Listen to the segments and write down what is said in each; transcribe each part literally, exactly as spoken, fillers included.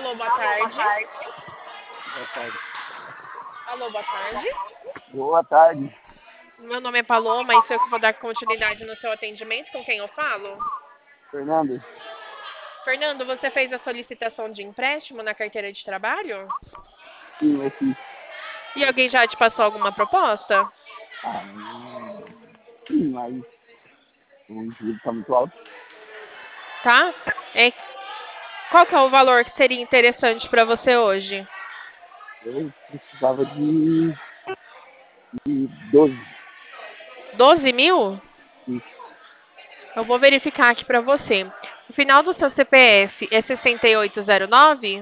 Alô, boa tarde. Boa tarde. Alô, boa tarde. Boa tarde. Meu nome é Paloma e sou eu que vou dar continuidade no seu atendimento. Com quem eu falo? Fernando? Fernando, você fez a solicitação de empréstimo na carteira de trabalho? Sim, eu fiz. E alguém já te passou alguma proposta? Ah, hum, sim, mas o juro tá muito alto. Tá? É, qual que é o valor que seria interessante para você hoje? Eu precisava de, de doze. doze mil? Isso. Eu vou verificar aqui para você. O final do seu C P F é sessenta e oito zero nove?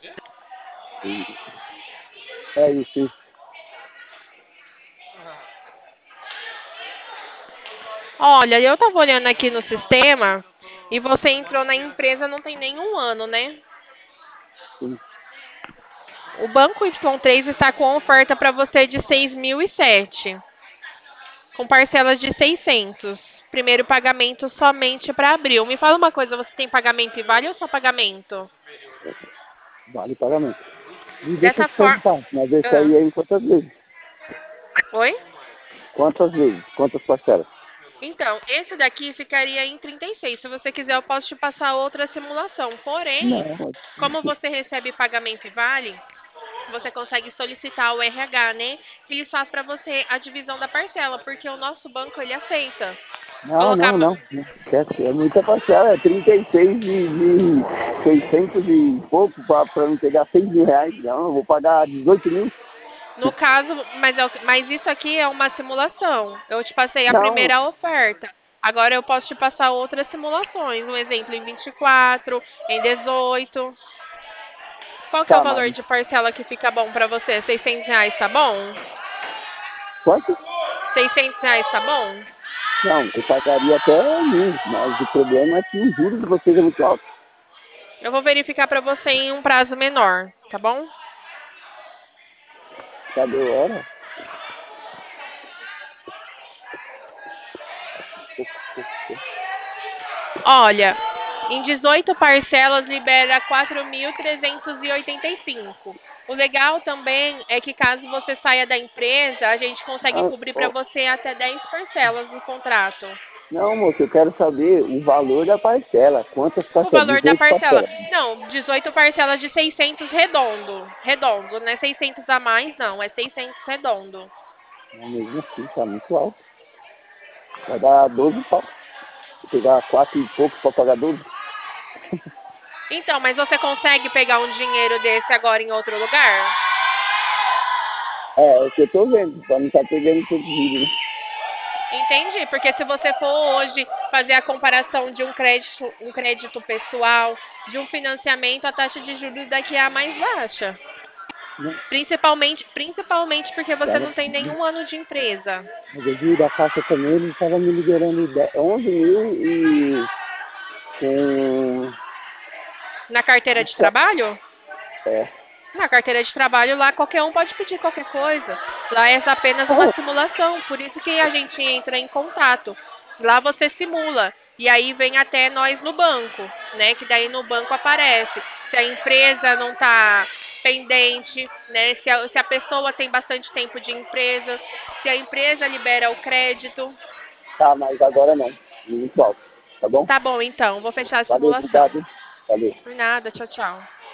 É isso, isso. Olha, eu tava olhando aqui no sistema e você entrou na empresa não tem nenhum ano, né? Sim. O Banco Y três está com oferta para você de seis mil e sete, com parcelas de seiscentos. Primeiro pagamento somente para abril. Me fala uma coisa, você tem pagamento e vale ou só pagamento? Vale pagamento. E deixa eu Dessa te forma... perguntar, mas esse Ah, aí é em quantas vezes? oi? Quantas vezes? Quantas parcelas? Então, esse daqui ficaria em trinta e seis. Se você quiser, eu posso te passar outra simulação. Porém, Não, como você recebe pagamento e vale, você consegue solicitar o R H, né? Que eles fazem para você a divisão da parcela, porque o nosso banco ele aceita não, colocar. não, não. Não esquece. É muita parcela, é trinta e seis de, de seiscentos e pouco para não pegar seis mil reais. Não, eu vou pagar dezoito mil. No caso, mas, é o- mas isso aqui é uma simulação. Eu te passei a Não, primeira oferta. Agora eu posso te passar outras simulações. Um exemplo em vinte e quatro, em dezoito. Qual que é o tá, valor mas de parcela que fica bom para você? seiscentos reais tá bom? quanto? seiscentos reais tá bom? Não, eu pagaria até mil, mas o problema é que o juros de vocês é muito alto. Eu vou verificar para você em um prazo menor, tá bom? Cadê a hora? Olha, em dezoito parcelas libera quatro mil trezentos e oitenta e cinco. O legal também é que caso você saia da empresa, a gente consegue Não, cobrir para ó, você até dez parcelas no contrato. não, moço, eu quero saber o valor da parcela. Quantas O parcelas? valor da dezoito parcela. parcelas. Não, dezoito parcelas de seiscentos redondo. Redondo, não é seiscentos a mais, não, é seiscentos redondo. Não, mesmo assim, tá muito alto. Vai dar doze pau. Vou pegar quatro e pouco para pagar doze. Então, mas você consegue pegar um dinheiro desse agora em outro lugar? É, é o que eu tô vendo, pra não estar tá pegando todo vídeo, né? Entendi, porque se você for hoje fazer a comparação de um crédito, um crédito pessoal, de um financiamento, a taxa de juros daqui é a mais baixa. Não, Principalmente, principalmente porque você tava, não tem nenhum ano de empresa. mas eu vi da caixa também, ele estava me liberando dez onze mil e com... Na carteira de trabalho? É. Na carteira de trabalho lá qualquer um pode pedir qualquer coisa. Lá é apenas uma simulação, por isso que a gente entra em contato. Lá você simula e aí vem até nós no banco, né? Que daí no banco aparece se a empresa não está pendente, né? Se a, se a pessoa tem bastante tempo de empresa, se a empresa libera o crédito. Tá, mas agora não. Muito alto. Tá bom? Tá bom, então, vou fechar a Valeu, simulação. obrigado. Valeu. Por nada, tchau, tchau.